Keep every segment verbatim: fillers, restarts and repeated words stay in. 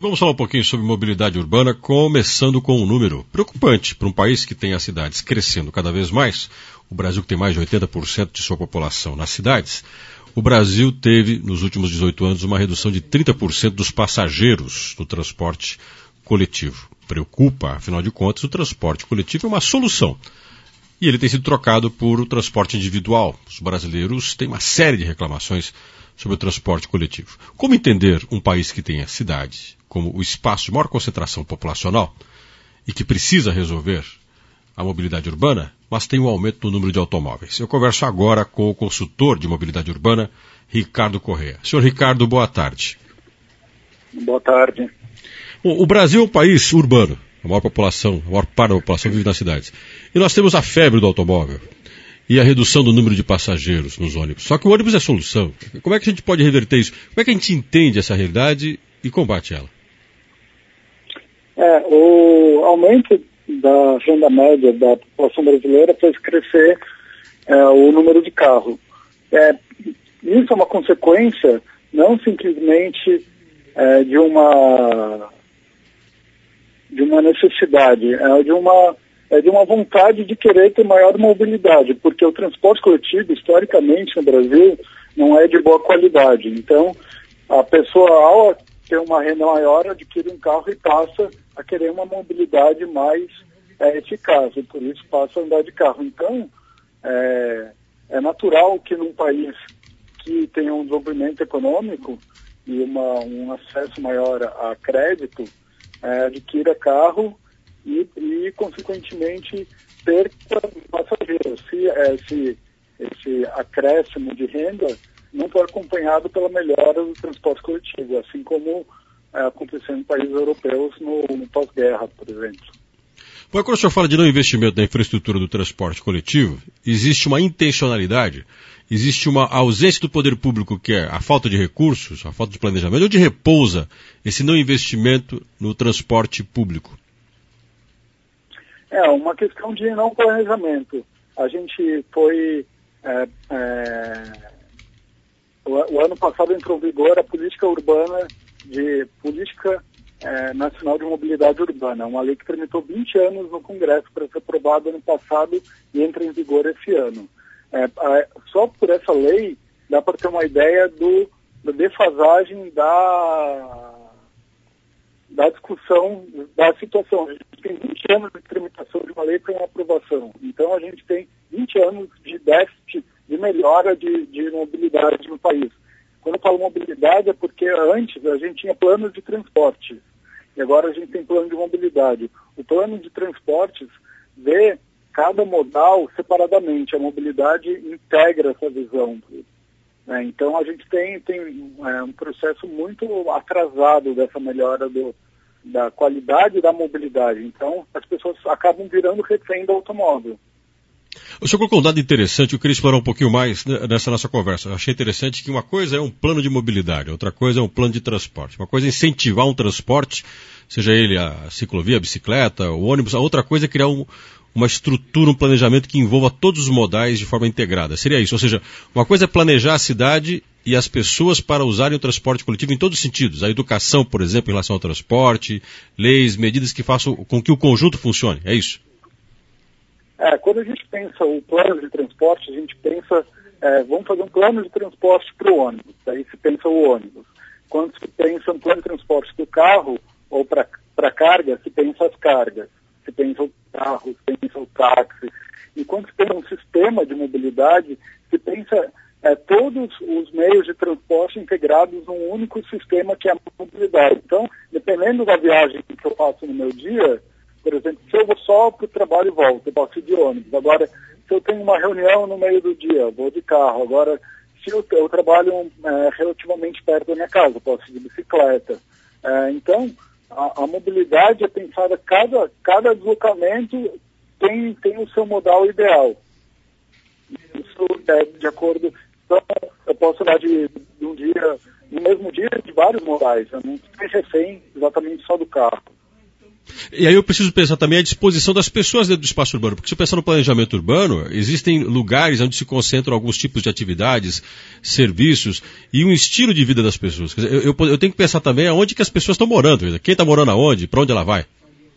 Vamos falar um pouquinho sobre mobilidade urbana, começando com um número preocupante para um país que tem as cidades crescendo cada vez mais. O Brasil, que tem mais de oitenta por cento de sua população nas cidades, o Brasil teve, nos últimos dezoito anos, uma redução de trinta por cento dos passageiros no transporte coletivo. Preocupa, afinal de contas, o transporte coletivo é uma solução. E ele tem sido trocado por o transporte individual. Os brasileiros têm uma série de reclamações sobre o transporte coletivo. Como entender um país que tenha cidade como o espaço de maior concentração populacional e que precisa resolver a mobilidade urbana, mas tem um aumento no número de automóveis? Eu converso agora com o consultor de mobilidade urbana, Ricardo Corrêa. Senhor Ricardo, boa tarde. Boa tarde. Bom, o Brasil é um país urbano. A maior população, a maior parte da população vive nas cidades. E nós temos a febre do automóvel e a redução do número de passageiros nos ônibus. Só que o ônibus é a solução. Como é que a gente pode reverter isso? Como é que a gente entende essa realidade e combate ela? É, o aumento da renda média da população brasileira fez crescer é, o número de carros. É, isso é uma consequência não simplesmente é, de uma de uma necessidade, é de uma é de uma vontade de querer ter maior mobilidade, porque o transporte coletivo, historicamente, no Brasil, não é de boa qualidade. Então, a pessoa, ao ter uma renda maior, adquire um carro e passa a querer uma mobilidade mais é, eficaz, e por isso passa a andar de carro. Então, é, é natural que num país que tem um desenvolvimento econômico e uma, um acesso maior a crédito, é, adquira carro e, e, consequentemente, perca passageiros. Se esse, esse acréscimo de renda não for acompanhado pela melhora do transporte coletivo, assim como é, aconteceu em países europeus no, no pós-guerra, por exemplo. Bom, quando o senhor fala de não investimento na infraestrutura do transporte coletivo, existe uma intencionalidade, existe uma ausência do poder público, que é a falta de recursos, a falta de planejamento. Onde repousa esse não investimento no transporte público? É uma questão de não planejamento. A gente foi... É, é, o, o ano passado entrou em vigor a política urbana de política é, nacional de mobilidade urbana, uma lei que tramitou vinte anos no Congresso para ser aprovada ano passado e entra em vigor esse ano. É, a, só por essa lei dá para ter uma ideia do, da defasagem da, da discussão, da situação. A gente tem vinte anos de tramitação de uma lei para uma aprovação. Então a gente tem vinte anos de déficit de melhora de, de mobilidade no país. Quando eu falo mobilidade é porque antes a gente tinha planos de transporte e agora a gente tem plano de mobilidade. O plano de transportes vê cada modal separadamente, a mobilidade integra essa visão. É, então a gente tem, tem é, um processo muito atrasado dessa melhora do, da qualidade da mobilidade. Então as pessoas acabam virando refém do automóvel. O senhor colocou um dado interessante, eu queria explorar um pouquinho mais nessa nossa conversa. Eu achei interessante que uma coisa é um plano de mobilidade, outra coisa é um plano de transporte. Uma coisa é incentivar um transporte, seja ele a ciclovia, a bicicleta, o ônibus, a outra coisa é criar um, uma estrutura, um planejamento que envolva todos os modais de forma integrada. Seria isso, ou seja, uma coisa é planejar a cidade e as pessoas para usarem o transporte coletivo em todos os sentidos. A educação, por exemplo, em relação ao transporte, leis, medidas que façam com que o conjunto funcione, é isso? É, quando a gente pensa o plano de transporte, a gente pensa, é, vamos fazer um plano de transporte para o ônibus, aí se pensa o ônibus. Quando se pensa um plano de transporte para o carro ou para carga, se pensa as cargas, se pensa o carro, se pensa o táxi. E quando se pensa um sistema de mobilidade, se pensa é, todos os meios de transporte integrados num único sistema que é a mobilidade. Então, dependendo da viagem que eu faço no meu dia, por exemplo, se eu vou só para o trabalho e volto, eu posso ir de ônibus. Agora, se eu tenho uma reunião no meio do dia, eu vou de carro. Agora, se eu, eu trabalho é, relativamente perto da minha casa, eu posso ir de bicicleta. É, então, a, a mobilidade é pensada, cada, cada deslocamento tem, tem o seu modal ideal. Isso é de acordo... Então, eu posso andar de, de um dia, no mesmo dia, de vários modais. Eu não estou refém exatamente só do carro. E aí eu preciso pensar também a disposição das pessoas dentro do espaço urbano, porque se eu pensar no planejamento urbano, existem lugares onde se concentram alguns tipos de atividades, serviços e um estilo de vida das pessoas. Quer dizer, eu, eu, eu tenho que pensar também aonde que as pessoas estão morando, quem está morando aonde, para onde ela vai.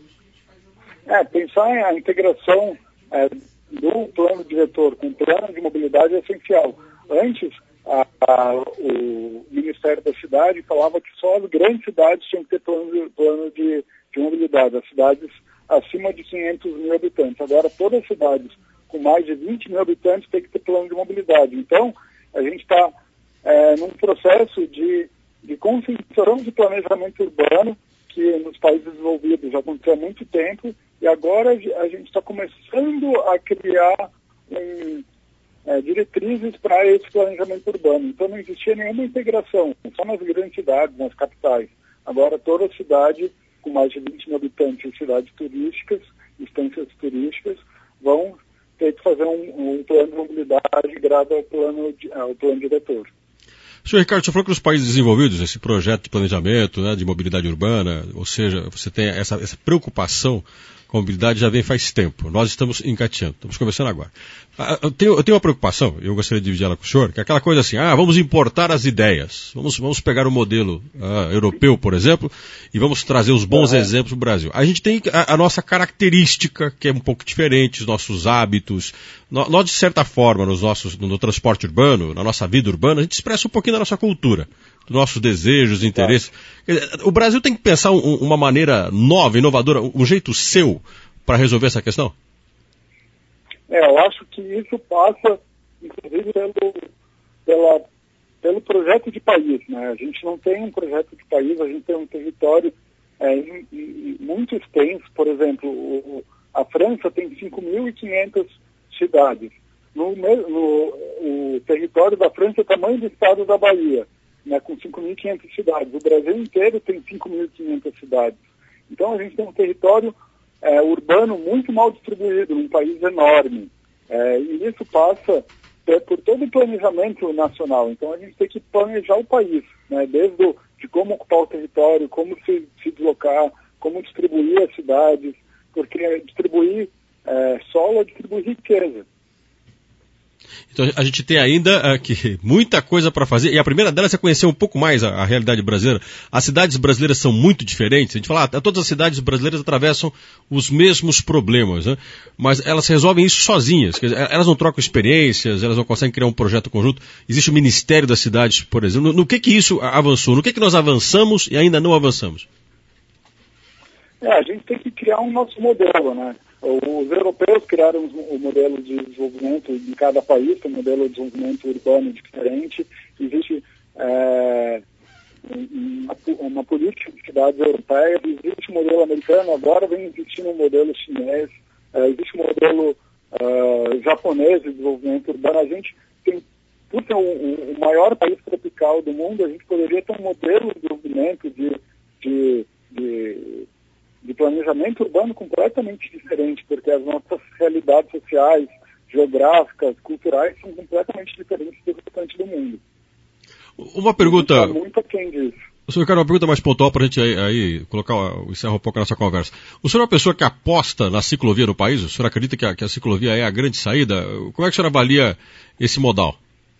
É, pensar em a integração é, do plano diretor com o plano de mobilidade é essencial. Antes, a, a, o Ministério da Cidade falava que só as grandes cidades tinham que ter plano de, plano de de mobilidade, as cidades acima de quinhentos mil habitantes. Agora, todas as cidades com mais de vinte mil habitantes têm que ter plano de mobilidade. Então, a gente está é, num processo de, de concentração de planejamento urbano, que nos países desenvolvidos já aconteceu há muito tempo, e agora a gente está começando a criar um, é, diretrizes para esse planejamento urbano. Então, não existia nenhuma integração, só nas grandes cidades, nas capitais. Agora, toda a cidade com mais de vinte mil habitantes em cidades turísticas, instâncias turísticas, vão ter que fazer um, um plano de mobilidade grado ao plano, ao plano diretor. Senhor Ricardo, você falou que nos países desenvolvidos, esse projeto de planejamento, né, de mobilidade urbana, ou seja, você tem essa, essa preocupação com a mobilidade já vem faz tempo. Nós estamos engateando, estamos conversando agora. Eu tenho, eu tenho uma preocupação, eu gostaria de dividir ela com o senhor, que é aquela coisa assim, ah, vamos importar as ideias. Vamos, vamos pegar o um modelo uh, europeu, por exemplo, e vamos trazer os bons uhum. exemplos do Brasil. A gente tem a, a nossa característica, que é um pouco diferente, os nossos hábitos. Nós, nós de certa forma, nos nossos, no, no transporte urbano, na nossa vida urbana, a gente expressa um pouquinho da nossa cultura, dos nossos desejos, interesses. Uhum. O Brasil tem que pensar um, uma maneira nova, inovadora, um jeito seu para resolver essa questão? É, eu acho que isso passa, inclusive, pelo, pela, pelo projeto de país, né? A gente não tem um projeto de país, a gente tem um território é, em, em, muito extenso. Por exemplo, o, a França tem cinco mil e quinhentas cidades. No, no, o território da França é o tamanho do estado da Bahia, né, com cinco mil e quinhentas cidades. O Brasil inteiro tem cinco mil e quinhentas cidades. Então, a gente tem um território É, urbano muito mal distribuído, num país enorme. É, e isso passa é, por todo o planejamento nacional. Então a gente tem que planejar o país, né? Desde o, de como ocupar o território, como se, se deslocar, como distribuir as cidades, porque distribuir é, solo é distribuir riqueza. Então a gente tem ainda aqui muita coisa para fazer, e a primeira delas é conhecer um pouco mais a, a realidade brasileira. As cidades brasileiras são muito diferentes, a gente fala, ah, todas as cidades brasileiras atravessam os mesmos problemas, né? Mas elas resolvem isso sozinhas, quer dizer, elas não trocam experiências, elas não conseguem criar um projeto conjunto. Existe o Ministério das Cidades, por exemplo. No, no que que isso avançou? No que que nós avançamos e ainda não avançamos? É, a gente tem que criar um nosso modelo, né? Os europeus criaram o modelo de desenvolvimento em cada país, tem um modelo de desenvolvimento urbano diferente. Existe é, uma, uma política de cidades europeias, existe um modelo americano, agora vem existindo um modelo chinês, é, existe um modelo uh, japonês de desenvolvimento urbano. A gente tem, por ser o, o maior país tropical do mundo, a gente poderia ter um modelo de desenvolvimento de, de, de de planejamento urbano completamente diferente, porque as nossas realidades sociais, geográficas, culturais são completamente diferentes do restante do mundo. Uma pergunta... Está muito aquém disso. O senhor quer uma pergunta mais pontual para a gente aí, aí colocar, encerrar um pouco a nossa conversa. O senhor é uma pessoa que aposta na ciclovia no país? O senhor acredita que a, que a ciclovia é a grande saída? Como é que o senhor avalia esse modal?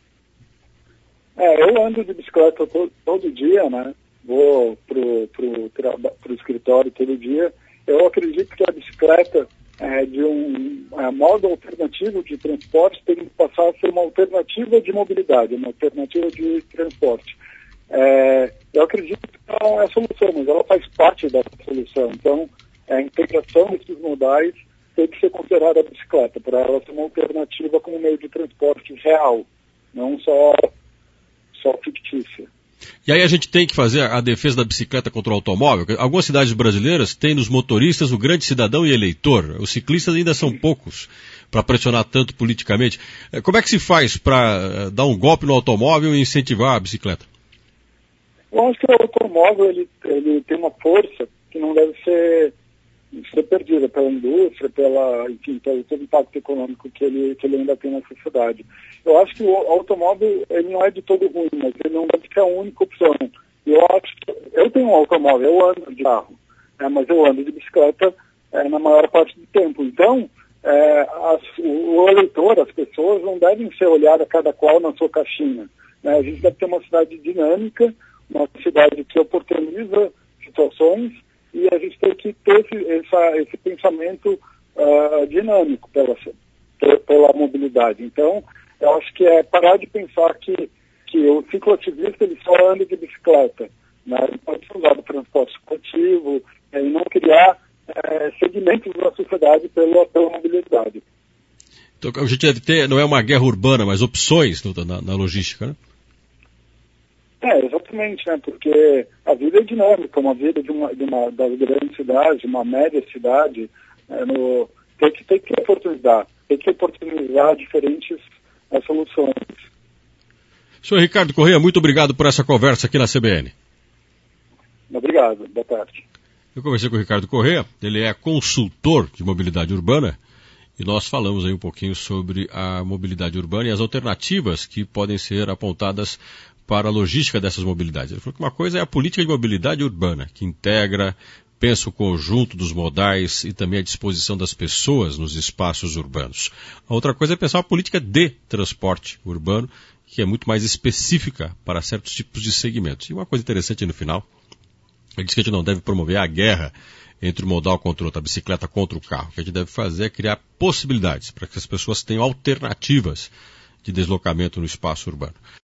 É, eu ando de bicicleta todo, todo dia, né? Vou pro, pro, pro escritório todo dia. Eu acredito que a bicicleta é, de um é, modo alternativo de transporte tem que passar a ser uma alternativa de mobilidade, uma alternativa de transporte. É, eu acredito que não é a solução, mas ela faz parte da solução. Então, a integração desses modais tem que ser considerada a bicicleta, para ela ser uma alternativa como meio de transporte real, não só, só fictícia. E aí a gente tem que fazer a defesa da bicicleta contra o automóvel. Algumas cidades brasileiras têm nos motoristas o grande cidadão e eleitor. Os ciclistas ainda são poucos para pressionar tanto politicamente. Como é que se faz para dar um golpe no automóvel e incentivar a bicicleta? Eu acho que o automóvel ele, ele tem uma força que não deve ser, ser perdida pela indústria, pela, enfim, pelo todo o impacto econômico que ele, que ele ainda tem na sociedade. Eu acho que o automóvel ele não é de todo ruim, mas ele não deve ser a única opção. Eu acho que eu tenho um automóvel, eu ando de carro. né, mas eu ando de bicicleta é, na maior parte do tempo. Então, é, as, o, o eleitor, as pessoas não devem ser olhadas cada qual na sua caixinha. Né? A gente deve ter uma cidade dinâmica, uma cidade que oportuniza situações, e a gente tem que ter esse, essa, esse pensamento uh, dinâmico pela, pela mobilidade. Então, eu acho que é parar de pensar que, que o cicloativista ele só anda de bicicleta, né? Ele pode usar do transporte coletivo, é, e não criar é, segmentos da sociedade pela, pela mobilidade. Então, a gente deve ter, não é uma guerra urbana, mas opções no, na, na logística, né? É, exatamente, né? Porque a vida é dinâmica, uma vida de uma, de uma das grandes cidades, de uma média cidade, é, no, tem, que, tem que oportunizar, tem que oportunizar diferentes é, soluções. Senhor Ricardo Corrêa, muito obrigado por essa conversa aqui na C B N. Obrigado, boa tarde. Eu conversei com o Ricardo Corrêa, ele é consultor de mobilidade urbana, e nós falamos aí um pouquinho sobre a mobilidade urbana e as alternativas que podem ser apontadas para a logística dessas mobilidades. Ele falou que uma coisa é a política de mobilidade urbana, que integra, pensa o conjunto dos modais e também a disposição das pessoas nos espaços urbanos. A outra coisa é pensar uma política de transporte urbano, que é muito mais específica para certos tipos de segmentos. E uma coisa interessante no final, ele diz que a gente não deve promover a guerra entre o modal contra o outro, a bicicleta contra o carro. O que a gente deve fazer é criar possibilidades para que as pessoas tenham alternativas de deslocamento no espaço urbano.